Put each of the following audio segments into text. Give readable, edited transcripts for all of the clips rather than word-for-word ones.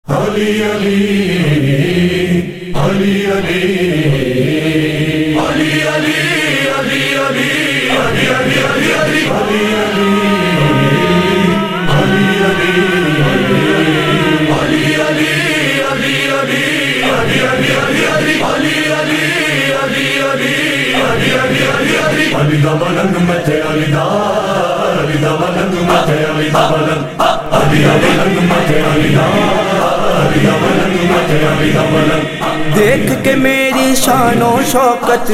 علی علی علی علی علی علی علی علی علی علی علی علی علی دا ملنگ متے علی دا ملنگ متے علی دا ملنگ علی دا ملنگ متے علی دا ملنگ متے علی دا ملنگ دیکھ کے میری شان و شوکت،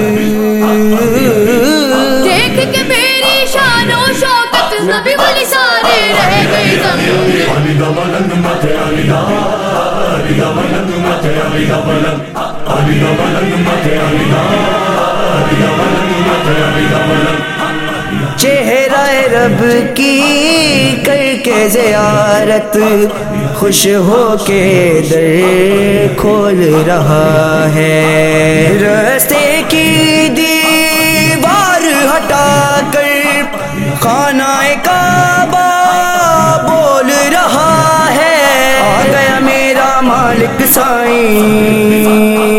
دیکھ کے میری شان و شوکت، نبی ولی سارے رہ گئے دم. علی دا ملنگ متے علی دا ملنگ متے علی دا ملنگ علی دا ملنگ متے علی دا ملنگ متے علی دا ملنگ. چہرہ رب کی کر کے زیارت، خوش ہو کے در کھول رہا ہے. راستے کی دیوار ہٹا کر خانہ کعبہ بول رہا ہے. آ گیا میرا مالک سائیں،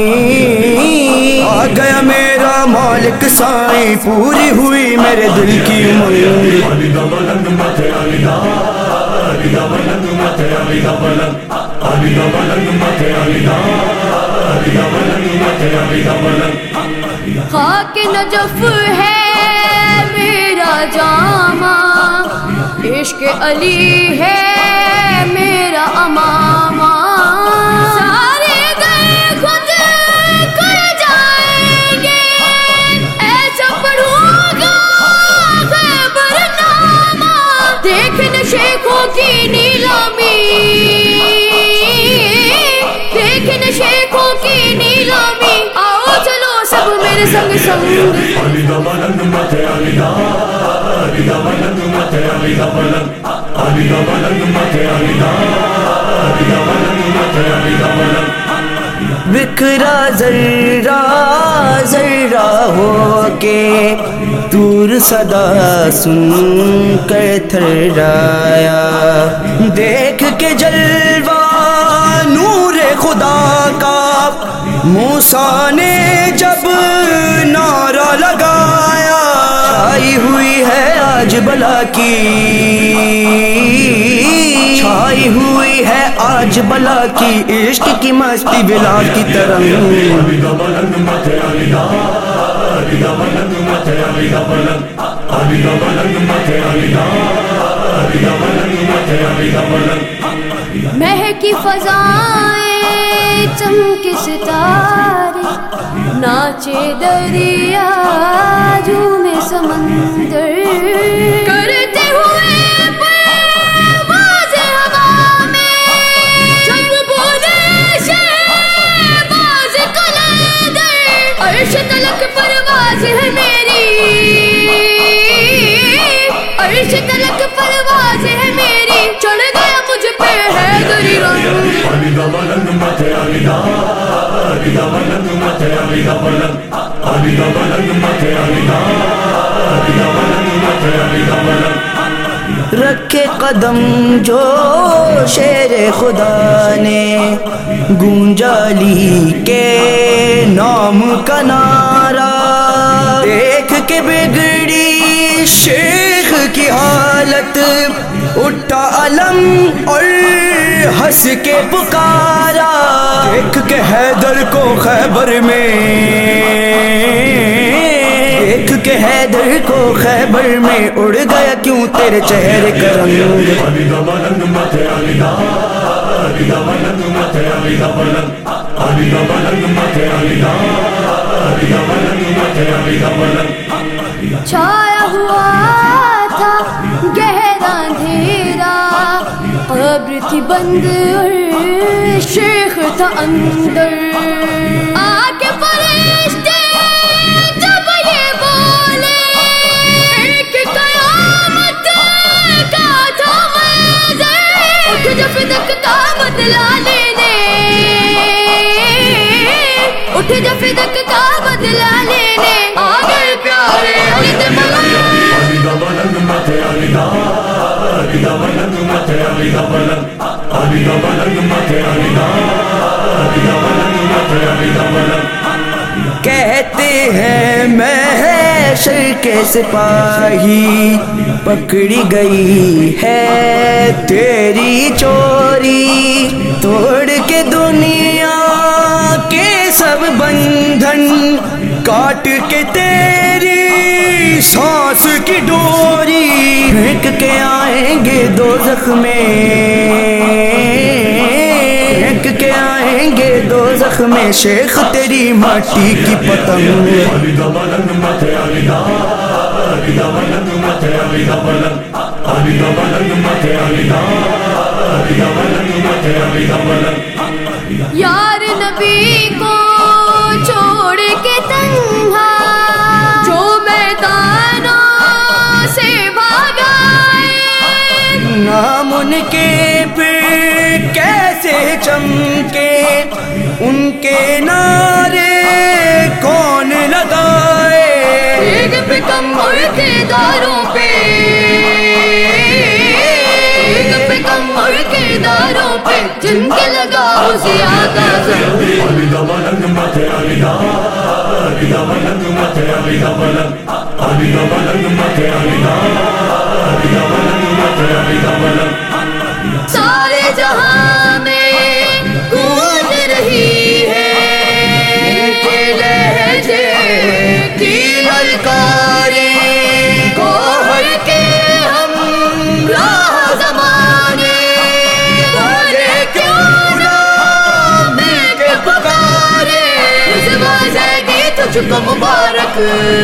آ گیا میرا مالک سائیں، پوری ہوئی میرے دل کی امید. علی دا ملنگ متے علی دا ملنگ متے علی دا ملنگ علی دا ملنگ متے علی دا ملنگ متے علی دا ملنگ. خاک نجف ہے میرا جامہ، عشق علی ہے میرا امامہ. سارے گئے خود کر جائیں گے، ایسا پڑھوں گا خیبر نامہ. دیکھنے شیخوں کی نیلامی، دیکھنے شیخوں کی نیلامی. آؤ چلو سب میرے سنگ سنگ. علی دا ملنگ متے علی دا ملنگ متے علی دا ملنگ علی دا ملنگ متے علی دا ملنگ متے علی دا ملنگ. بکھرا ذرہ ذرہ ہو کے دور صدا سن کر تھرایا. دیکھ کے جلوہ نور خدا کا موسیٰ نے جب نعرہ لگایا. چھائی ہوئی ہے آج بلا کی، چھائی ہوئی ہے آج بلا کی، عشق کی مستی بلا کی ترنگ. علی دا ملنگ متے علی دا ملنگ متے علی دا ملنگ علی دا ملنگ متے علی دا ملنگ متے علی دا ملنگ. مہکی فضائیں چمکے ستارے، ناچے دریا جھومے سمندر. کرتے ہوئے پرواز ہوا میں، جب بولے شہباز قلندر. عرش تلک پرواز ہے میری، عرش تلک پرواز ہے میری. چڑھ گیا مجھ پہ حیدری رنگ. علی دا ملنگ متے علی دا ملنگ متے علی دا ملنگ علی دا ملنگ متے علی دا ملنگ متے علی دا ملنگ. رکھے قدم جو شیر خدا نے، گونجا علی کے نام کا نعرہ. دیکھ کے بگڑی شیخ کی حالت، اٹھا علم اور ہنس کے پکارا. دیکھ کے حیدر کو خیبر میں، دیکھ کے حیدر کو خیبر میں، اڑ گیا کیوں تیرے چہرے کا رنگ. علی دا ملنگ متے علی دا ملنگ متے علی دا ملنگ علی دا ملنگ متے علی دا ملنگ متے علی دا ملنگ. چھایا ہوا تھا گہرا اندھیرا، قبر تھی بند اور شیخ تھا اندر. آ کے فرشتے جب یہ بولے، ایک قیامت کا تھا منظر. اٹھ جب تک کا بدلا لینے، اٹھ جب تک کا بدلا لینے. آ گئے پیارے علی دے ملنگ. علی دا ملنگ متے علی دا ملنگ متے علی دا ملنگ علی دا ملنگ متے کہتے ہیں محشر کے سپاہی پکڑی گئی ہے تیری چوری، توڑ کے دنیا کے سب بندھن، کاٹ کے تیری سانس کی ڈوری، پھینک کے آئیں گے دوزخ میں، پھینک کے آئیں گے دوزخ میں شیخ تیری مٹی کی پتنگ۔ علی دا ملنگ متے علی دا، علی دا ملنگ متے علی دا ملنگ، علی دا ملنگ متے علی دا، علی دا ملنگ متے علی دا ملنگ۔ یار نبی کو چھوڑ کے تنہا جو میدانوں سے بھاگائے، نام ان کے پہ کیسے چمکے، ان کے نعرے کون لگائے، ایک پہ کمر کے داروں پہ، ایک پہ کمر کے داروں پہ جن کے لگاؤ زیادہ ضرور۔ علی دا ملنگ متے علی دا، علی دا ملنگ متے علی دا ملنگ، علی دا ملنگ متے علی دا، علی دا ملنگ متے علی دا ملنگ۔ سارے جہاں میں گونج رہی ہے کہ لہجے کی للکاریں، گوہر کے ہم راہ زمانے، بولے کیوں نہ مل کے پکارے، رضوا زیدی تجھ کو مبارک،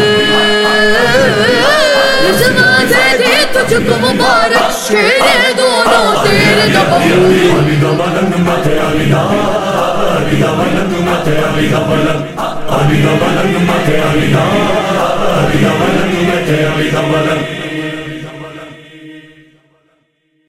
رضوا زیدی تجھ کو مبارک، شیر دونوں تیرے دبوں۔ علی دا ملنگ متے علی دا، علی دا ملنگ متے علی دا ملنگ، علی دا ملنگ متے علی دا، علی دا ملنگ متے علی دا ملنگ۔